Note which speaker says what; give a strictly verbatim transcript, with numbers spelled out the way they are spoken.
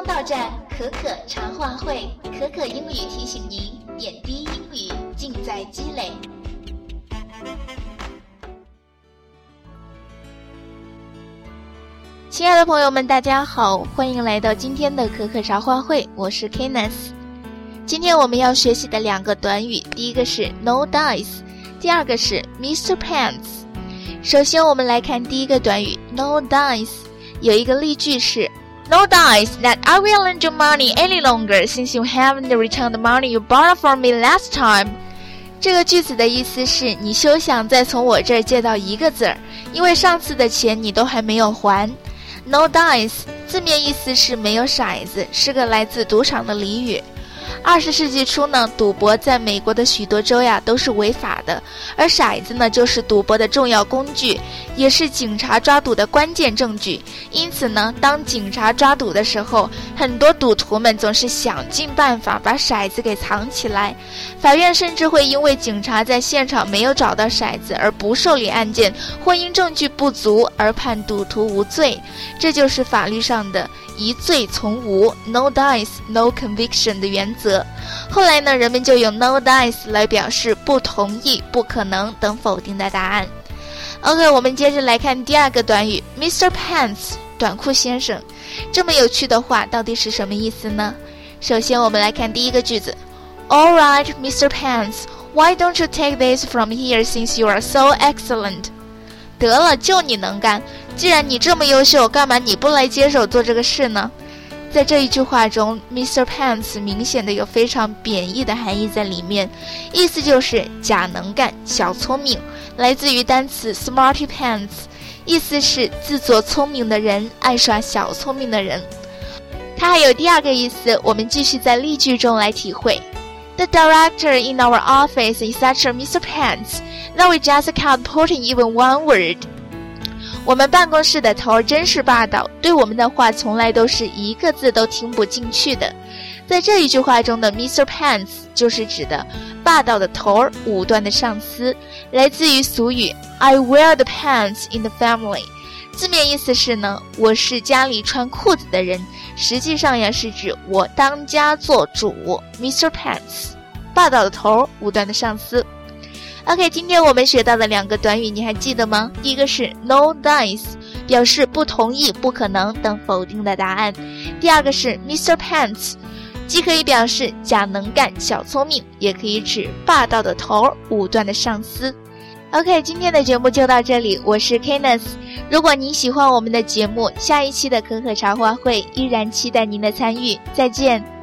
Speaker 1: 到站可可茶话会，可可英语提醒您，点滴英语尽在积累。亲爱的朋友们，大家好，欢迎来到今天的可可茶话会，我是 Kenneth。 今天我们要学习的两个短语，第一个是 No Dice， 第二个是 Mister Pants。 首先我们来看第一个短语 No Dice， 有一个例句是 No dice that I will lend you money any longer since you haven't returned the money you borrowed from me last time。 这个句子的意思是你休想再从我这儿借到一个字儿，因为上次的钱你都还没有还。No dice 字面意思是没有骰子，是个来自赌场的俚语。二十世纪初呢，赌博在美国的许多州呀都是违法的，而骰子呢就是赌博的重要工具，也是警察抓赌的关键证据。因此呢，当警察抓赌的时候，很多赌徒们总是想尽办法把骰子给藏起来。法院甚至会因为警察在现场没有找到骰子而不受理案件，或因证据不足而判赌徒无罪。这就是法律上的疑罪从无 No dice no conviction 的原则。后来呢，人们就用 No dice 来表示不同意、不可能等否定的答案。 OK， 我们接着来看第二个短语 Mister Pants， 短裤先生。这么有趣的话到底是什么意思呢？首先我们来看第一个句子 All right, Mister Pants, why don't you take this from here since you are so excellent？ 得了，就你能干，既然你这么优秀，干嘛你不来接手做这个事呢？在这一句话中 Mister Pants 明显的有非常贬义的含义在里面，意思就是假能干、小聪明，来自于单词 Smarty Pants， 意思是自作聪明的人，爱耍小聪明的人。它还有第二个意思，我们继续在例句中来体会。The director in our office is such a Mister Pants that we just can't put in even one word。我们办公室的头真是霸道，对我们的话从来都是一个字都听不进去的。在这一句话中的 Mister Pants 就是指的霸道的头，武断的上司，来自于俗语 I wear the pants in the family。 字面意思是呢，我是家里穿裤子的人，实际上呀是指我当家做主。 Mister Pants 霸道的头，武断的上司。OK， 今天我们学到的两个短语你还记得吗？第一个是 No dice， 表示不同意、不可能等否定的答案。第二个是 Mister Pants， 既可以表示假能干、小聪明，也可以指霸道的头、武断的上司。OK， 今天的节目就到这里，我是 Kenneth。 如果您喜欢我们的节目，下一期的可可茶话会依然期待您的参与，再见。